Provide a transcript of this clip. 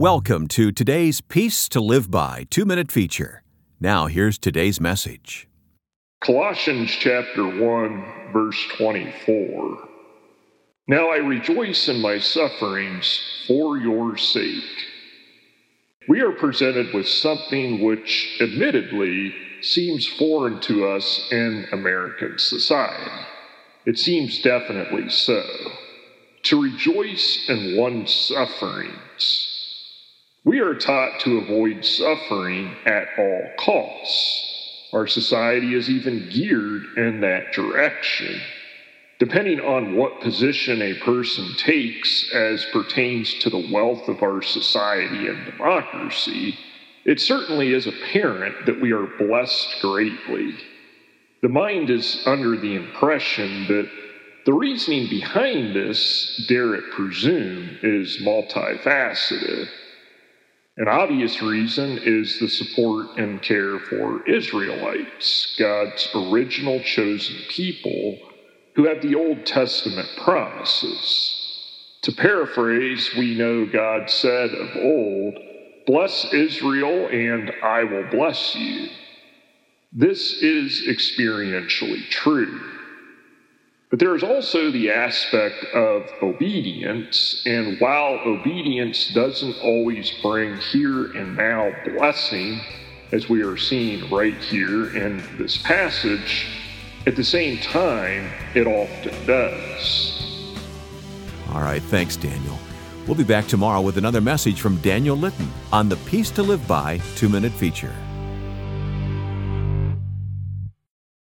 Welcome to today's Peace to Live By 2-minute feature. Now here's today's message. Colossians chapter 1, verse 24. Now I rejoice in my sufferings for your sake. We are presented with something which admittedly seems foreign to us in American society. It seems definitely so. To rejoice in one's sufferings. We are taught to avoid suffering at all costs. Our society is even geared in that direction. Depending on what position a person takes as pertains to the wealth of our society and democracy, it certainly is apparent that we are blessed greatly. The mind is under the impression that the reasoning behind this, dare it presume, is multifaceted. An obvious reason is the support and care for Israelites, God's original chosen people who have the Old Testament promises. To paraphrase, we know God said of old, "Bless Israel and I will bless you." This is experientially true. But there is also the aspect of obedience, and while obedience doesn't always bring here and now blessing, as we are seeing right here in this passage, at the same time, it often does. All right, thanks, Daniel. We'll be back tomorrow with another message from Daniel Litton on the Peace to Live By 2-minute feature.